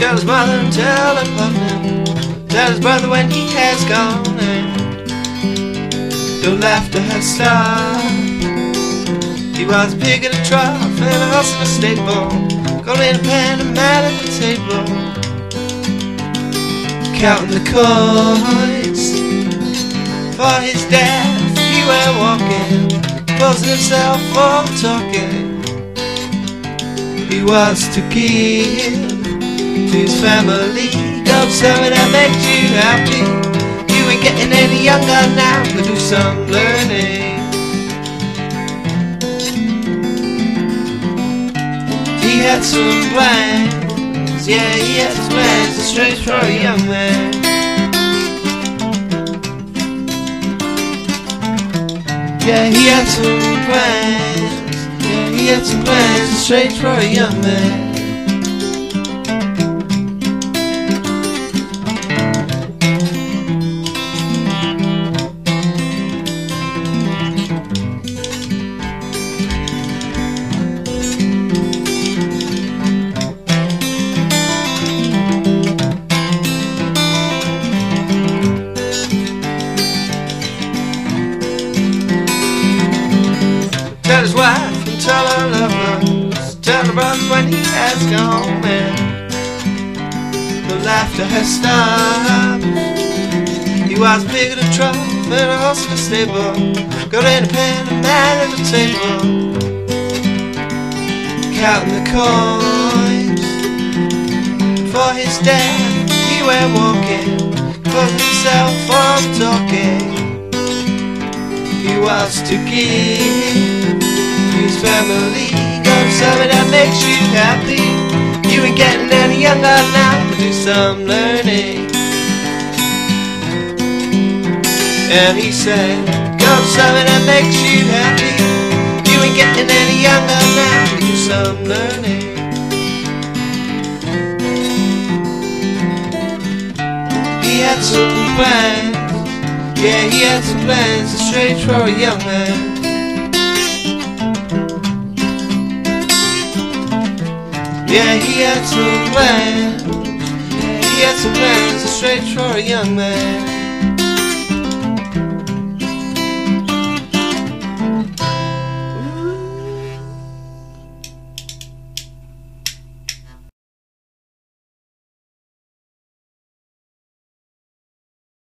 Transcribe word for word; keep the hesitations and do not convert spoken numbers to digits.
Tell his mother and tell her partner, tell his brother when he has gone, and don't laugh to her stop. He was a pig in a trough and a horse in a stable, gold in a pan and man at the table, counting the coins for his death. He went walking, posing himself for talking. He was to give to his family. Go something that makes you happy. You ain't getting any younger now, but do some learning. He had some plans, yeah, he had some plans, it's strange for a young man. Yeah, he had some plans, yeah, he had some plans, it's strange for a young man. Tell his wife and tell her lovers, tell her brother when he has gone, and the laughter has stopped. He was big in a trough and a horse in a stable, gold in a pan and man at the table, counting the coins for his death. He went walking, posing himself for talking. He was to give his family. Go to something that makes you happy. You ain't getting any younger now, but do some learning. And he said, go to something that makes you happy. You ain't getting any younger now, but do some learning. He had some plans, yeah, he had some plans, it's strange for a young man. Yeah, he had some plans, yeah, he had some plans, it's strange for a young man.